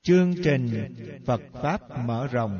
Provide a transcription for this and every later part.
Chương trình Phật Pháp mở rộng.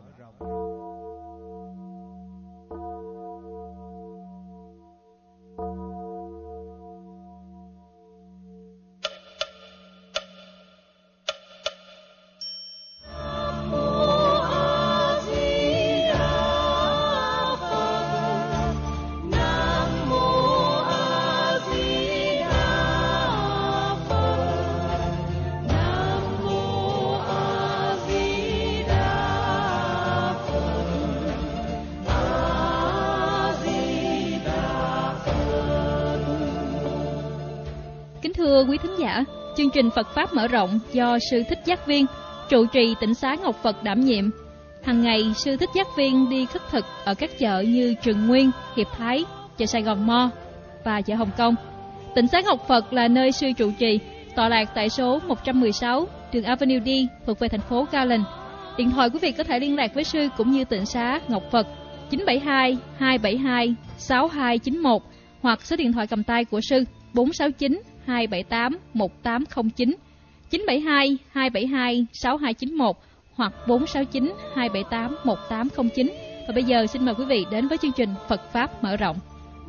Thưa quý thính giả, chương trình Phật Pháp mở rộng do Sư Thích Giác Viên, trụ trì Tịnh Xá Ngọc Phật đảm nhiệm. Hàng ngày, Sư Thích Giác Viên đi khất thực ở các chợ như Trường Nguyên, Hiệp Thái, chợ Sài Gòn Mo và chợ Hồng Kông. Tịnh Xá Ngọc Phật là nơi Sư trụ trì, tọa lạc tại số 116, đường Avenue D, thuộc về thành phố Garland. Điện thoại quý vị có thể liên lạc với Sư cũng như Tịnh Xá Ngọc Phật 972 272 6291 hoặc số điện thoại cầm tay của Sư 469 278 1809, 972 272 6291 hoặc 469 278 1809. Và bây giờ xin mời quý vị đến với chương trình Phật Pháp mở rộng.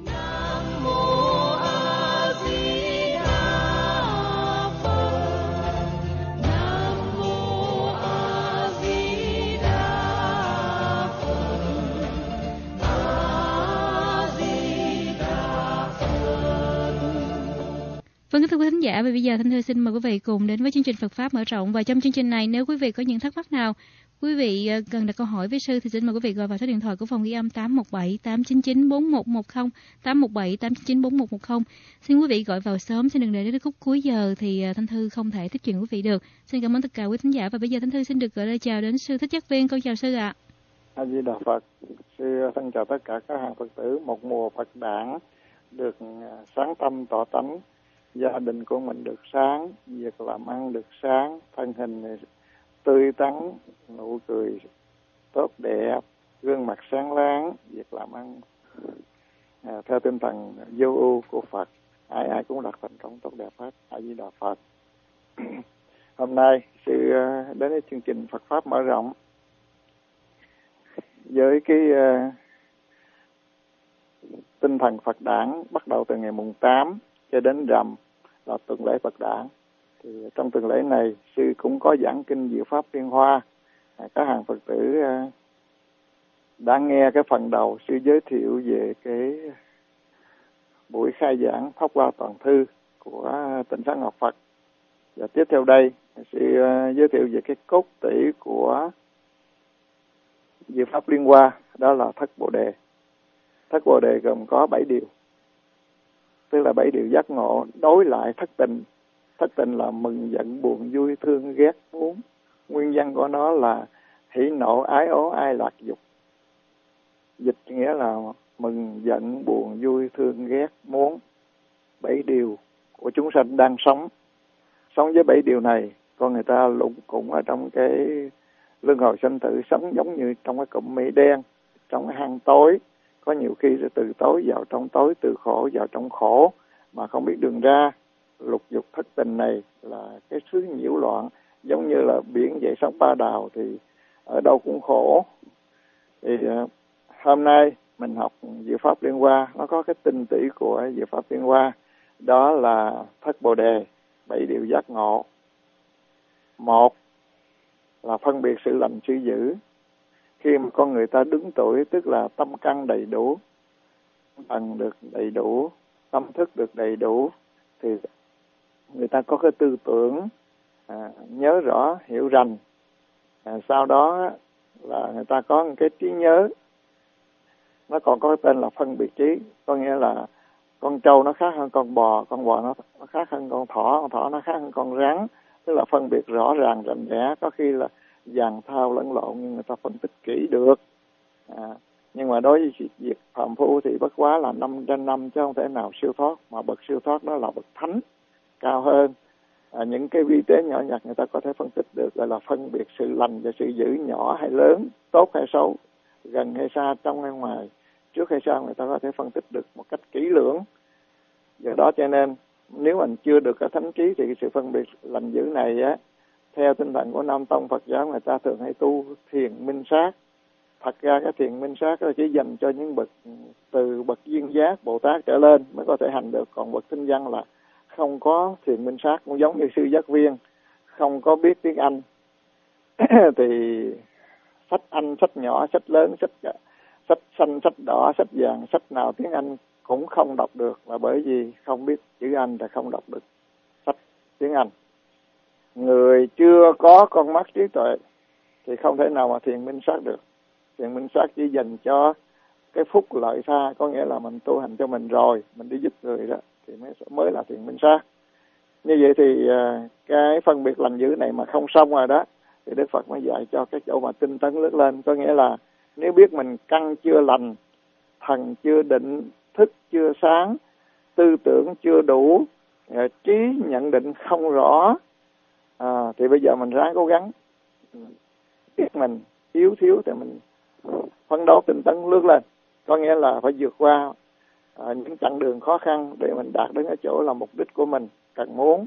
Vâng, thưa quý khán giả, và bây giờ Thanh Thư xin mời quý vị cùng đến với chương trình Phật Pháp mở rộng. Và trong chương trình này, nếu quý vị có những thắc mắc nào, quý vị cần đặt câu hỏi với Sư thì xin mời quý vị gọi vào số điện thoại của phòng ghi âm 817 899 4110, 817 899 4110. Xin quý vị gọi vào sớm, xin đừng để đến khúc cuối giờ thì Thanh Thư không thể tiếp chuyện quý vị được. Xin cảm ơn tất cả quý khán giả và bây giờ Thanh Thư xin được gửi lời chào đến Sư Thích Giác Viên. Con chào Sư ạ. A Di Đà Phật. Sư thân chào tất cả các hàng Phật tử. Một mùa Phật đản được sáng tâm tỏ tánh, gia đình của mình được sáng, việc làm ăn được sáng, thân hình tươi tắn, nụ cười tốt đẹp, gương mặt sáng láng, việc làm ăn theo tinh thần vô ưu của Phật, ai cũng đạt thành công tốt đẹp hết. A Di Đà Phật. Hôm nay sư đến với chương trình Phật Pháp mở rộng với cái tinh thần Phật đản bắt đầu từ ngày mùng 8 cho đến rằm là tuần lễ Phật đản. Thì trong tuần lễ này sư cũng có giảng kinh Diệu Pháp Liên Hoa. Các hàng Phật tử đã nghe cái phần đầu sư giới thiệu về cái buổi khai giảng Pháp Hoa Toàn Thư của Tịnh Xá Ngọc Phật. Và tiếp theo đây sư giới thiệu về cái cốt tủy của Diệu Pháp Liên Hoa, đó là Thất Bồ Đề. Thất Bồ Đề gồm có 7 điều, tức là 7 điều giác ngộ đối lại thất tình. Thất tình là mừng, giận, buồn, vui, thương, ghét, muốn. Nguyên nhân của nó là hỉ, nộ, ái, ố, ai, lạc, dục. Dịch nghĩa là mừng, giận, buồn, vui, thương, ghét, muốn. 7 điều của chúng sanh đang sống. Sống với 7 điều này, con người ta lụng cũng ở trong cái luân hồi sanh tử, sống giống như trong cái cụm mây đen, trong cái hang tối. Có nhiều khi sẽ từ tối vào trong tối, từ khổ vào trong khổ mà không biết đường ra. Lục dục thất tình này là cái thứ nhiễu loạn, giống như là biển dậy sóng ba đào thì ở đâu cũng khổ. Thì hôm nay mình học Diệu Pháp Liên Hoa, nó có cái tinh tủy của Diệu Pháp Liên Hoa, đó là Thất Bồ Đề, 7 điều giác ngộ. Một là phân biệt sự lành sự dữ. Khi mà con người ta đứng tuổi, tức là tâm căn đầy đủ, thần được đầy đủ, tâm thức được đầy đủ, thì người ta có cái tư tưởng nhớ rõ, hiểu rành. Sau đó là người ta có một cái trí nhớ. Nó còn có cái tên là phân biệt trí, có nghĩa là con trâu nó khác hơn con bò nó khác hơn con thỏ nó khác hơn con rắn, tức là phân biệt rõ ràng rành rẽ. Có khi là dàn thao lẫn lộn nhưng người ta phân tích kỹ được. Nhưng mà đối với việc phàm phu thì bất quá là 5/5 chứ không thể nào siêu thoát, mà bậc siêu thoát đó là bậc thánh cao hơn. Những cái vi tế nhỏ nhặt người ta có thể phân tích được, gọi là phân biệt sự lành và sự dữ, nhỏ hay lớn, tốt hay xấu, gần hay xa, trong hay ngoài, trước hay sau, người ta có thể phân tích được một cách kỹ lưỡng. Do đó cho nên nếu mình chưa được cái thánh trí thì cái sự phân biệt lành dữ này á, theo tinh thần của Nam Tông Phật giáo, người ta thường hay tu thiền minh sát. Thật ra cái thiền minh sát đó chỉ dành cho những bậc từ bậc duyên giác Bồ Tát trở lên mới có thể hành được, còn bậc tinh văn là không có thiền minh sát, cũng giống như sư giác viên không có biết tiếng Anh thì sách Anh, sách nhỏ, sách lớn, sách xanh, sách đỏ, sách vàng, sách nào tiếng Anh cũng không đọc được, là bởi vì không biết chữ Anh thì không đọc được sách tiếng Anh. Người chưa có con mắt trí tuệ thì không thể nào mà thiền minh sát được. Thiền minh sát chỉ dành cho cái phúc lợi tha, có nghĩa là mình tu hành cho mình rồi, mình đi giúp người đó thì mới là thiền minh sát. Như vậy thì cái phân biệt lành dữ này mà không xong rồi đó, thì Đức Phật mới dạy cho cái chỗ mà tinh tấn lướt lên. Có nghĩa là nếu biết mình căn chưa lành, thần chưa định, thức chưa sáng, tư tưởng chưa đủ, trí nhận định không rõ, thì bây giờ mình ráng cố gắng. Biết mình yếu thiếu thì mình phấn đấu tinh tấn lướt lên. Có nghĩa là phải vượt qua những chặng đường khó khăn để mình đạt đến cái chỗ là mục đích của mình cần muốn.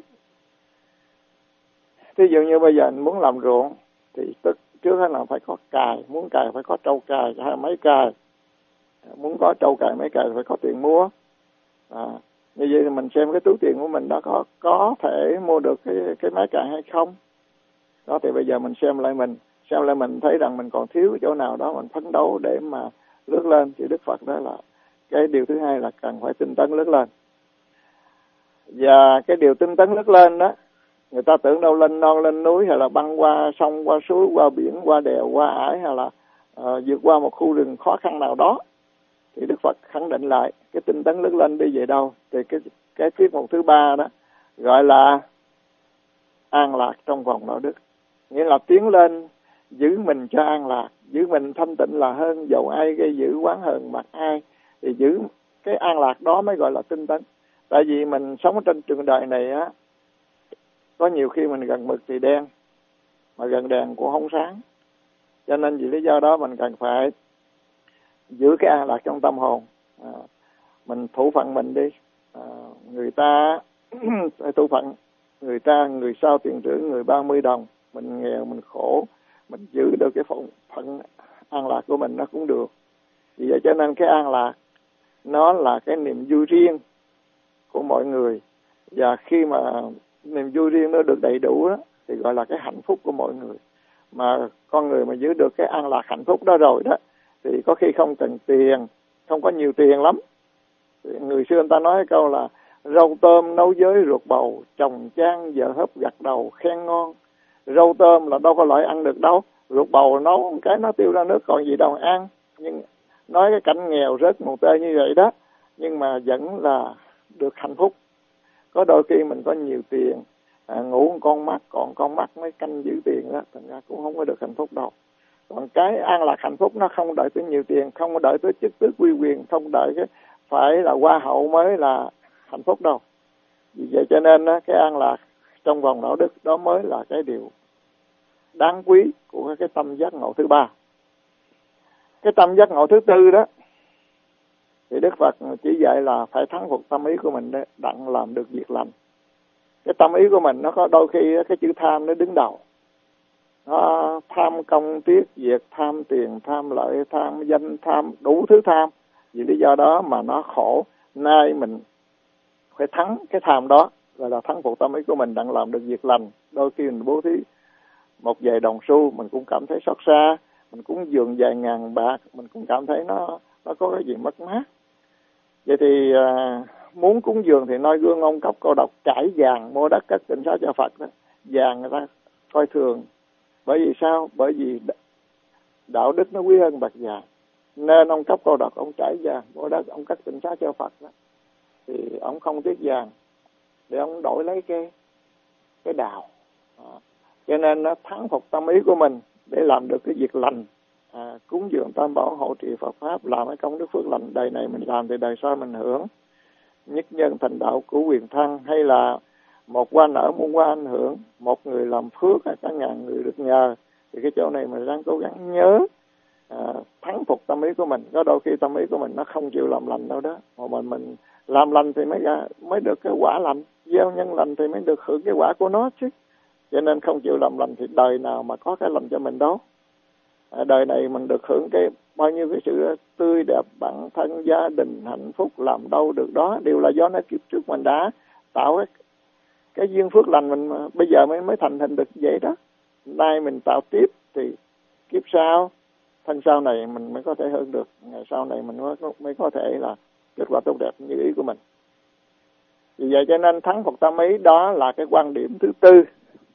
Ví dụ như bây giờ mình muốn làm ruộng thì trước hết là phải có cày, muốn cày phải có trâu cày hay máy cày, muốn có trâu cày máy cày phải có tiền mua. Như vậy thì mình xem cái túi tiền của mình đó có thể mua được cái máy cày hay không. Đó thì bây giờ mình xem lại mình thấy rằng mình còn thiếu chỗ nào đó, mình phấn đấu để mà lướt lên. Thì Đức Phật đó là cái điều thứ hai là cần phải tinh tấn lướt lên. Và cái điều tinh tấn lướt lên đó, người ta tưởng đâu lên non lên núi hay là băng qua sông, qua suối, qua biển, qua đèo, qua ải, hay là vượt qua một khu rừng khó khăn nào đó. Thì Đức Phật khẳng định lại cái tinh tấn lướt lên đi về đâu. Thì cái tiết mục thứ 3 đó gọi là an lạc trong vòng đạo đức. Nghĩa là tiến lên giữ mình cho an lạc, giữ mình thanh tịnh là hơn, dầu ai gây dữ oán hờn mặc ai, thì giữ cái an lạc đó mới gọi là tinh tấn. Tại vì mình sống trên trường đời này á, có nhiều khi mình gần mực thì đen, mà gần đèn cũng không sáng. Cho nên vì lý do đó mình cần phải giữ cái an lạc trong tâm hồn. Mình thủ phận mình đi. Người ta thủ phận người ta, người sau tiền trưởng, người 30 đồng. Mình nghèo, mình khổ, mình giữ được cái phận an lạc của mình nó cũng được. Vì vậy cho nên cái an lạc nó là cái niềm vui riêng của mọi người. Và khi mà niềm vui riêng nó được đầy đủ đó, thì gọi là cái hạnh phúc của mọi người. Mà con người mà giữ được cái an lạc hạnh phúc đó rồi đó, thì có khi không cần tiền, không có nhiều tiền lắm. Người xưa người ta nói câu là rau tôm nấu với ruột bầu, chồng chan vợ hấp gặt đầu khen ngon. Rau tôm là đâu có loại ăn được đâu, ruột bầu nấu cái nó tiêu ra nước còn gì đâu ăn. Nhưng nói cái cảnh nghèo rớt một tê như vậy đó, nhưng mà vẫn là được hạnh phúc. Có đôi khi mình có nhiều tiền, ngủ con mắt, còn con mắt mới canh giữ tiền đó, thành ra cũng không có được hạnh phúc đâu. Còn cái an lạc hạnh phúc nó không đợi tới nhiều tiền, không có đợi tới chức tước uy quyền, không đợi cái phải là hoa hậu mới là hạnh phúc đâu. Vì vậy cho nên cái an lạc trong vòng đạo đức đó mới là cái điều đáng quý của cái tâm giác ngộ thứ 3. Cái tâm giác ngộ thứ 4 đó thì Đức Phật chỉ dạy là phải thắng phục tâm ý của mình để đặng làm được việc lành. Cái tâm ý của mình nó có đôi khi cái chữ tham nó đứng đầu. Nó tham công tiếc việc, tham tiền, tham lợi, tham danh, tham đủ thứ tham. Vì lý do đó mà nó khổ. Nay mình phải thắng cái tham đó, gọi là thắng phục tâm ý của mình đặng làm được việc lành. Đôi khi mình bố thí một vài đồng xu mình cũng cảm thấy xót xa, mình cũng dường vài ngàn bạc mình cũng cảm thấy nó có cái gì mất mát. Vậy thì muốn cúng dường thì noi gương ông cốc câu độc, trải vàng mua đất cất tịnh xá cho Phật đó. Vàng người ta coi thường. Bởi vì sao? Bởi vì đạo đức nó quý hơn bạc vàng. Nên ông cốc câu độc, ông trải vàng mua đất, ông cất tịnh xá cho Phật đó. Thì ông không tiếc vàng để ông đổi lấy cái đạo. Cho nên nó thắng phục tâm ý của mình để làm được cái việc lành, cúng dường tam bảo, hộ trì Phật pháp, làm cái công đức phước lành. Đời này mình làm thì đời sau mình hưởng. Nhất nhân thành đạo của quyền thăng, hay là một hoa nở muôn hoa anh hưởng, một người làm phước cả ngàn người được nhờ. Thì cái chỗ này mình đang cố gắng nhớ thắng phục tâm ý của mình. Có đôi khi tâm ý của mình nó không chịu làm lành đâu đó, mà mình làm lành thì mới được cái quả lành, gieo nhân lành thì mới được hưởng cái quả của nó chứ. cho nên không chịu làm lành thì đời nào mà có cái lành cho mình đâu. Đời này mình được hưởng cái bao nhiêu cái sự tươi đẹp, bản thân, gia đình, hạnh phúc, làm đâu được đó đều là do nó kiếp trước mình đã tạo cái duyên phước lành mình mà bây giờ mới thành hình được vậy đó. Nay mình tạo tiếp thì kiếp sau, thân sau này mình mới có thể hơn được, ngày sau này mình mới có thể là kết quả tốt đẹp như ý của mình. Vì vậy cho nên thắng Phật tam ý đó là cái quan điểm thứ tư.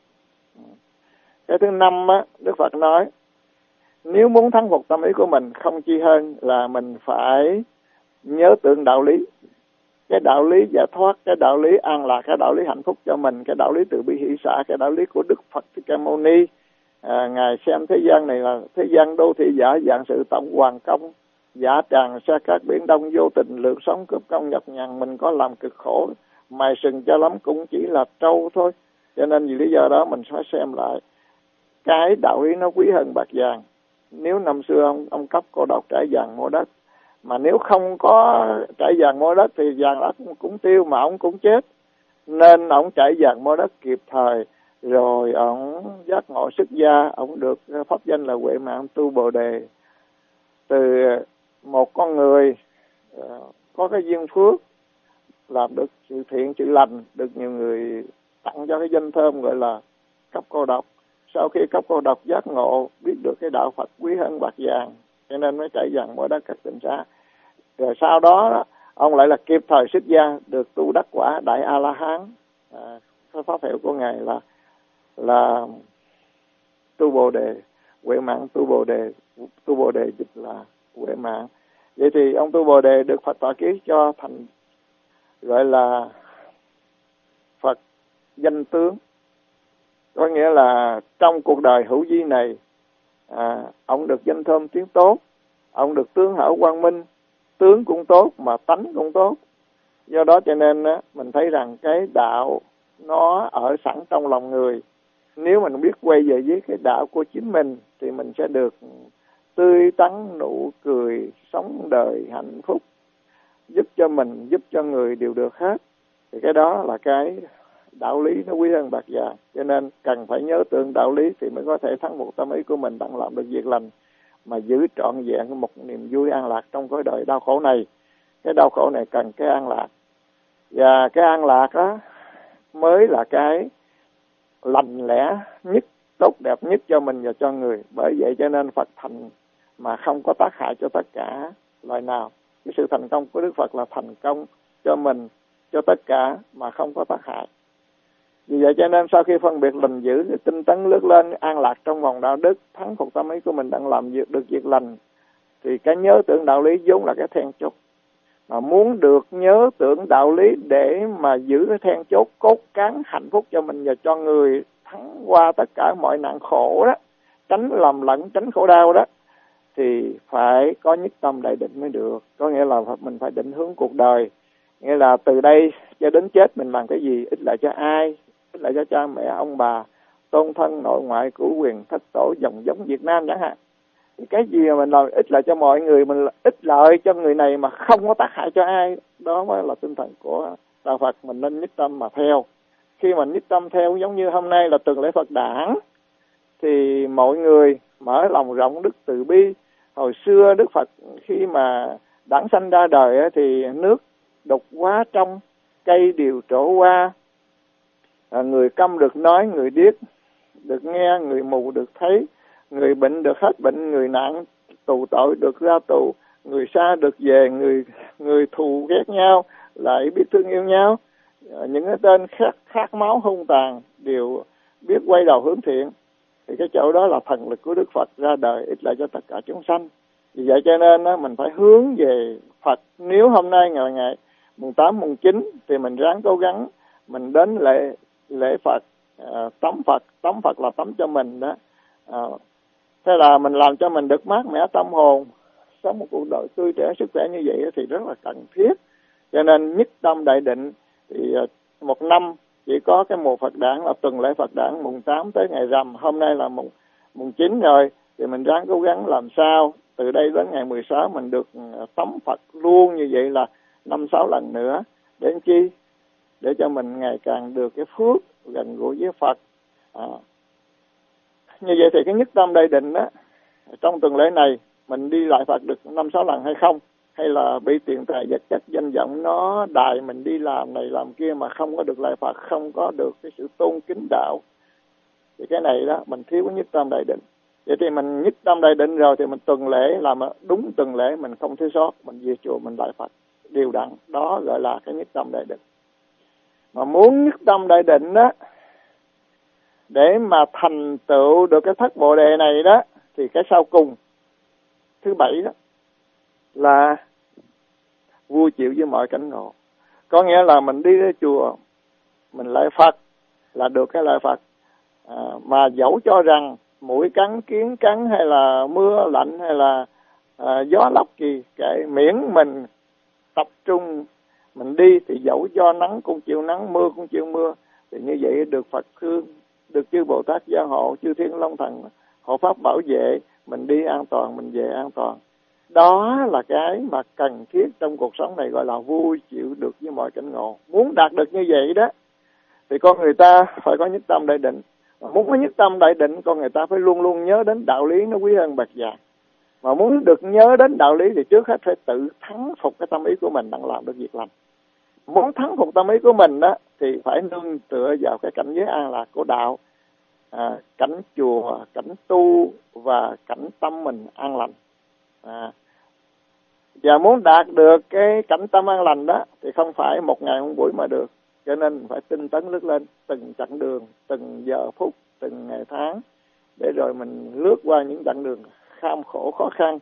Cái thứ năm á, Đức Phật nói nếu muốn thắng Phật tam ý của mình không chi hơn là mình phải nhớ tưởng đạo lý. Cái đạo lý giải thoát, cái đạo lý an lạc, cái đạo lý hạnh phúc cho mình, cái đạo lý từ bi hỷ xả, cái đạo lý của Đức Phật Thích Ca Mâu Ni. Ngài xem thế gian này là thế gian đô thị giả, dạng sự tổng hoàng công, giả tràng xa các biển đông, vô tình lược sống cướp công nhọc nhằn, mình có làm cực khổ, mài sừng cho lắm cũng chỉ là trâu thôi. Cho nên vì lý do đó mình phải xem lại cái đạo lý nó quý hơn bạc vàng. Nếu năm xưa ông cấp cô độc trải vàng mua đất, mà nếu không có trải vàng mua đất thì vàng đất cũng tiêu mà ông cũng chết. Nên ông trải vàng mua đất kịp thời, rồi ông giác ngộ xuất gia, ông được pháp danh là Huệ Mạng Tu Bồ Đề. Từ một con người có cái duyên phước làm được sự thiện sự lành, được nhiều người tặng cho cái danh thơm gọi là cấp cô độc. Sau khi cấp cô độc giác ngộ, biết được cái đạo Phật quý hơn bạc vàng, cho nên mới trải vàng mua đất các tịnh xá. Rồi sau đó ông lại là kịp thời xuất gia, được tu đắc quả Đại A La Hán. Cái pháp hiệu của ngài là Tu Bồ Đề, Huệ Mạng Tu Bồ Đề. Tu Bồ Đề dịch là Huệ Mạng. Vậy thì ông Tu Bồ Đề được Phật tọa ký cho thành gọi là Phật danh tướng. Có nghĩa là trong cuộc đời hữu vi này, ông được danh thơm tiếng tốt, ông được tướng hảo quang minh, tướng cũng tốt mà tánh cũng tốt. Do đó cho nên mình thấy rằng cái đạo nó ở sẵn trong lòng người. Nếu mình biết quay về với cái đạo của chính mình thì mình sẽ được tươi tắn, nụ cười, sống đời hạnh phúc, giúp cho mình, giúp cho người đều được hết. Thì cái đó là cái đạo lý nó quý hơn bạc vàng. Cho nên cần phải nhớ tưởng đạo lý thì mới có thể thắng một tâm ý của mình, đang làm được việc lành mà giữ trọn vẹn một niềm vui an lạc trong cõi đời đau khổ này. Cái đau khổ này cần cái an lạc, và cái an lạc đó mới là cái lành lẽ nhất, tốt đẹp nhất cho mình và cho người. Bởi vậy cho nên Phật thành mà không có tác hại cho tất cả loài nào. Cái sự thành công của Đức Phật là thành công cho mình, cho tất cả mà không có tác hại. Vì vậy cho nên sau khi phân biệt lành dữ thì tinh tấn lướt lên, an lạc trong vòng đạo đức, thắng phục tâm ý của mình đang làm được việc lành, thì cái nhớ tưởng đạo lý vốn là cái then chốt. Mà muốn được nhớ tưởng đạo lý để mà giữ cái then chốt cốt cán hạnh phúc cho mình và cho người, thắng qua tất cả mọi nạn khổ đó, tránh lầm lẫn, tránh khổ đau đó, thì phải có nhất tâm đại định mới được. Có nghĩa là mình phải định hướng cuộc đời, nghĩa là từ đây cho đến chết mình làm cái gì, ích lợi cho ai, ích lợi cho cha mẹ, ông bà, tôn thân, nội ngoại, cửu quyền, thất tổ, dòng giống Việt Nam chẳng hạn. Cái gì mà mình làm ích lợi cho mọi người, mình ích lợi cho người này mà không có tác hại cho ai, đó mới là tinh thần của đạo Phật. Mình nên nhất tâm mà theo. Khi mà nhất tâm theo, giống như hôm nay là tuần lễ Phật đản, thì mọi người mở lòng rộng đức từ bi. Hồi xưa Đức Phật khi mà đản sanh ra đời thì nước đục quá trong, cây đều trổ qua, người câm được nói, người điếc được nghe, người mù được thấy, người bệnh được hết bệnh, người nạn tù tội được ra tù, người xa được về, người thù ghét nhau lại biết thương yêu nhau. Những cái tên khát máu hung tàn đều biết quay đầu hướng thiện. Thì cái chỗ đó là thần lực của Đức Phật ra đời ích lợi cho tất cả chúng sanh. Vì vậy cho nên mình phải hướng về Phật. Nếu hôm nay là ngày mùng 8, mùng 9 thì mình ráng cố gắng mình đến lễ Phật, tắm Phật là tắm cho mình đó. Thế là mình làm cho mình được mát mẻ tâm hồn, sống một cuộc đời tươi trẻ sức khỏe như vậy thì rất là cần thiết. Cho nên nhất tâm đại định thì một năm chỉ có cái mùa Phật đản là tuần lễ Phật đản mùng 8 tới ngày rằm. Hôm nay là mùng 9 rồi, thì mình ráng cố gắng làm sao từ đây đến ngày 16 mình được tắm Phật luôn như vậy là 5-6 lần nữa. Đến chi? Để cho mình ngày càng được cái phước gần gũi với Phật, Như vậy thì cái nhất tâm đại định á, trong tuần lễ này mình đi lại Phật được 5-6 lần hay không, hay là bị tiền tài vật chất danh vọng nó đài mình đi làm này làm kia mà không có được lại Phật, không có được cái sự tôn kính đạo, thì cái này đó mình thiếu cái nhất tâm đại định. Vậy thì mình nhất tâm đại định rồi thì mình tuần lễ làm đúng tuần lễ, mình không thiếu sót, mình về chùa mình lại Phật đều đặn, đó gọi là cái nhất tâm đại định. Mà muốn nhất tâm đại định đó, để mà thành tựu được cái thất bồ đề này đó, thì cái sau cùng thứ 7 đó là vui chịu với mọi cảnh ngộ. Có nghĩa là mình đi đến chùa mình lại Phật là được cái lại Phật, mà dẫu cho rằng mũi cắn, kiến cắn, hay là mưa lạnh, hay là gió lốc gì, cái miễn mình tập trung mình đi, thì dẫu cho nắng cũng chịu nắng, mưa cũng chịu mưa, thì như vậy được Phật thương, được chư Bồ Tát gia hộ, chư Thiên Long Thần hộ pháp bảo vệ, mình đi an toàn, mình về an toàn. Đó là cái mà cần thiết trong cuộc sống này, gọi là vui chịu được với mọi cảnh ngộ. Muốn đạt được như vậy đó thì con người ta phải có nhất tâm đại định. Mà muốn có nhất tâm đại định, con người ta phải luôn luôn nhớ đến đạo lý nó quý hơn bạc vàng. Mà muốn được nhớ đến đạo lý thì trước hết phải tự thắng phục cái tâm ý của mình đang làm được việc lành. Muốn thắng phục tâm ý của mình đó thì phải nương tựa vào cái cảnh giới an lạc của đạo, cảnh chùa, cảnh tu và cảnh tâm mình an lành. Và muốn đạt được cái cảnh tâm an lành đó thì không phải một ngày một buổi mà được, cho nên phải tinh tấn lướt lên từng chặng đường, từng giờ phút, từng ngày tháng, để rồi mình lướt qua những chặng đường kham khổ khó khăn,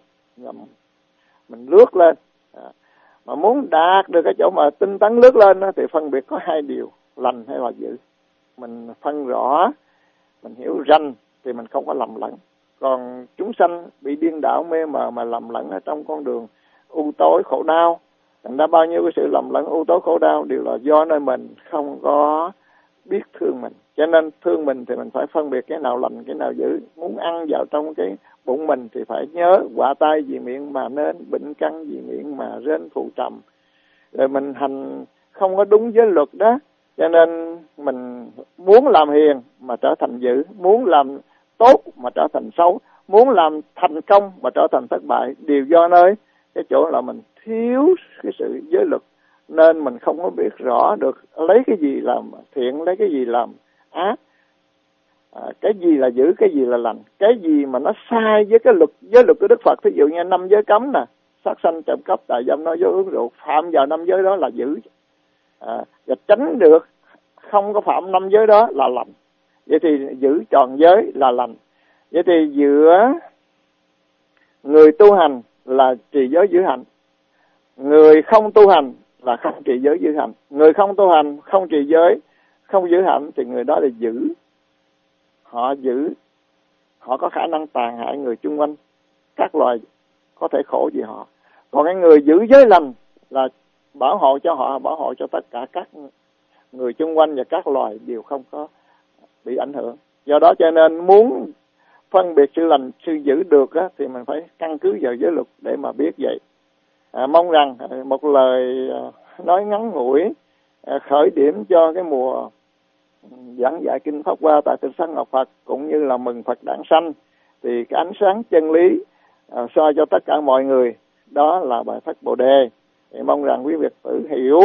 mình lướt lên. Mà muốn đạt được cái chỗ mà tinh tấn lướt lên đó, thì phân biệt có 2 điều, lành hay là dữ. Mình phân rõ, mình hiểu ranh thì mình không có lầm lẫn. Còn chúng sanh bị điên đảo mê mờ mà lầm lẫn ở trong con đường u tối khổ đau, thành ra bao nhiêu cái sự lầm lẫn u tối khổ đau đều là do nơi mình không có biết thương mình. Cho nên thương mình thì mình phải phân biệt cái nào lành, cái nào dữ. Muốn ăn vào trong cái bụng mình thì phải nhớ quạ tai vì miệng mà nên, bệnh căn vì miệng mà rên phụ trầm. Rồi mình hành không có đúng với luật đó, cho nên mình muốn làm hiền mà trở thành dữ, muốn làm tốt mà trở thành xấu, muốn làm thành công mà trở thành thất bại, đều do nơi cái chỗ là mình thiếu cái sự giới luật, nên mình không có biết rõ được lấy cái gì làm thiện, lấy cái gì làm ác, cái gì là dữ, cái gì là lành, cái gì mà nó sai với cái giới luật của Đức Phật. Ví dụ như 5 giới cấm nè, sát sanh, trộm cắp, tà dâm, nói dối, uống rượu, phạm vào 5 giới đó là dữ, và tránh được không có phạm 5 giới đó là lành. Vậy thì giữ tròn giới là lành. Vậy thì giữa người tu hành là trì giới giữ hạnh, người không tu hành là không trì giới giữ hạnh. Người không tu hành, không trì giới, không giữ hạnh thì người đó là giữ. Họ giữ, họ có khả năng tàn hại người chung quanh, các loài có thể khổ vì họ. Còn cái người giữ giới lành là bảo hộ cho họ, bảo hộ cho tất cả các người chung quanh và các loài đều không có bị ảnh hưởng. Do đó cho nên muốn phân biệt sự lành, sự giữ được á, thì mình phải căn cứ vào giới luật để mà biết vậy. Mong rằng một lời nói ngắn ngủi khởi điểm cho cái mùa giảng dạy kinh Pháp Hoa tại Tịnh Xá Ngọc Phật, cũng như là mừng Phật đản sanh, thì cái ánh sáng chân lý soi cho tất cả mọi người, đó là bài Thất Bồ Đề. Thì mong rằng quý Phật tử hiểu,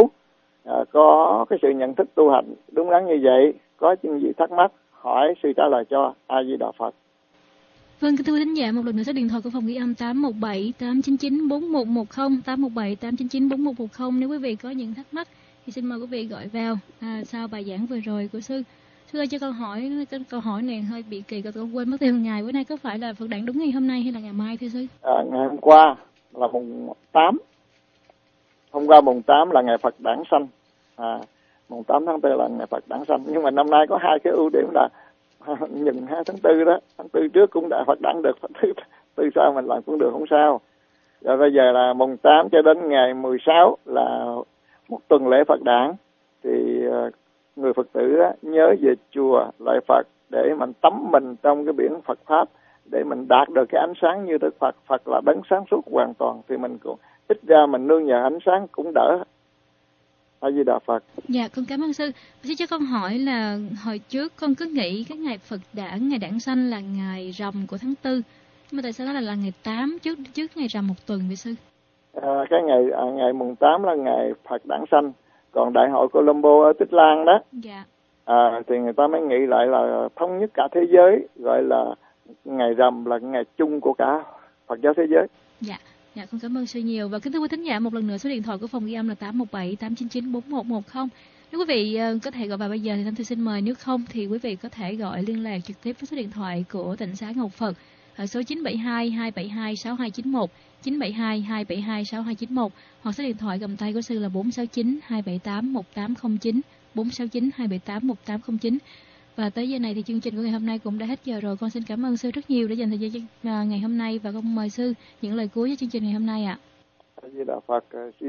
có cái sự nhận thức tu hành đúng đắn như vậy. Có chuyện gì thắc mắc hỏi sư trả lời cho. A Di Đà Phật. Vâng, kính thưa thính giả, một lần nữa số điện thoại của phòng ghi âm 817 899 4110, 817 899 4110. Nếu quý vị có những thắc mắc thì xin mời quý vị gọi vào sau bài giảng vừa rồi của sư. Sư ơi, cho câu hỏi này hơi bị kỳ, con quên mất tiêu ngày. Bữa nay có phải là Phật đản đúng ngày hôm nay hay là ngày mai thưa sư? Ngày hôm qua là mùng 8. Hôm qua mùng 8 là ngày Phật đản sanh. Mùng 8 tháng 4 là ngày Phật đản sanh. Nhưng mà năm nay có 2 cái ưu điểm là nhìn 2 tháng 4 đó, tháng 4 trước cũng đã Phật đản được, từ sau mình làm cũng được, không sao. Rồi bây giờ là mùng 8 cho đến ngày 16 là một tuần lễ Phật đản. Thì người Phật tử đó, nhớ về chùa lại Phật để mình tắm mình trong cái biển Phật Pháp, để mình đạt được cái ánh sáng như Đức Phật. Phật là đấng sáng suốt hoàn toàn, thì mình cũng ít ra mình nương nhờ ánh sáng cũng đỡ. A Di Đà Phật. Dạ, con cảm ơn sư. Sư cho con hỏi là hồi trước con cứ nghĩ cái ngày Phật đản, ngày đản sanh là ngày rằm của tháng 4. Nhưng mà tại sao nó là ngày 8 trước ngày rằm một tuần vậy sư? Cái ngày mùng 8 là ngày Phật đản sanh. Còn Đại hội Colombo ở Tích Lan đó, Dạ. Thì người ta mới nghĩ lại là thống nhất cả thế giới, gọi là ngày rằm là ngày chung của cả Phật giáo thế giới. Dạ, con cảm ơn sư nhiều. Và kính thưa quý thính giả, một lần nữa số điện thoại của phòng ghi âm là 817 899 4110. Nếu quý vị có thể gọi vào bây giờ thì Thanh Thư xin mời, nếu không thì quý vị có thể gọi liên lạc trực tiếp với số điện thoại của Tịnh xá Ngọc Phật ở số 972 272 6291, 972 272 6291, hoặc số điện thoại cầm tay của sư là 469 278 1809, 469 278 1809. Và tới giờ này thì chương trình của ngày hôm nay cũng đã hết giờ rồi. Con xin cảm ơn sư rất nhiều đã dành thời gian ngày hôm nay, và con mời sư những lời cuối cho chương trình ngày hôm nay ạ. A Di Đà Phật.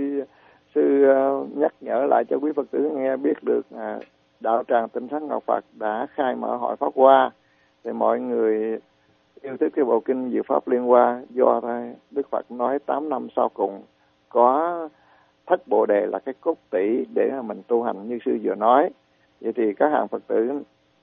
Sư nhắc nhở lại cho quý Phật tử nghe biết được đạo tràng Tịnh xá Ngọc Phật đã khai mở hội Pháp Hoa, thì mọi người yêu thích cái bộ kinh Diệu Pháp Liên Hoa, do Đức Phật nói 8 năm sau cùng có thất Bồ Đề là cái cốt tủy để mình tu hành như sư vừa nói. Vậy thì các hàng Phật tử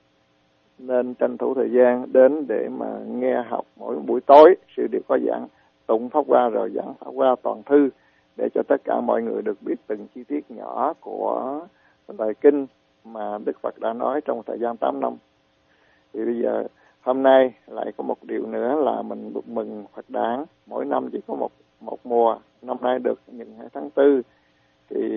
nên tranh thủ thời gian đến để mà nghe học mỗi buổi tối. Sư đều có giảng tụng Pháp Hoa rồi giảng Pháp Hoa toàn thư, để cho tất cả mọi người được biết từng chi tiết nhỏ của bài kinh mà Đức Phật đã nói trong thời gian 8 năm. Thì bây giờ hôm nay lại có một điều nữa là mình được mừng Phật đản. Mỗi năm chỉ có một mùa, năm nay được mùng 2 tháng 4. Thì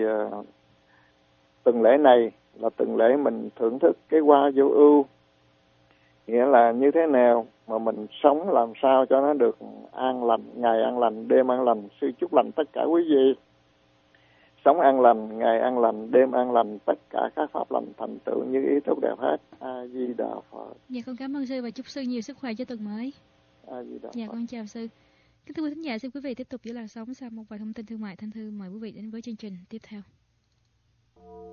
tuần lễ này là tuần lễ mình thưởng thức cái hoa vô ưu, nghĩa là như thế nào mà mình sống làm sao cho nó được an lành, ngày an lành, đêm an lành. Sư chúc lành tất cả quý vị sống an lành, ngày an lành, đêm an lành, tất cả các pháp lành thành tựu như ý tốt đẹp hết. A Di Đà Phật. Dạ, con cảm ơn sư và chúc sư nhiều sức khỏe cho tuần mới. A Di Đà Dạ, Phật. con chào sư. Kính thưa quý thính giả, xin quý vị tiếp tục giữ làn sóng. Sau một vài thông tin thương mại, Thanh Thư mời quý vị đến với chương trình tiếp theo.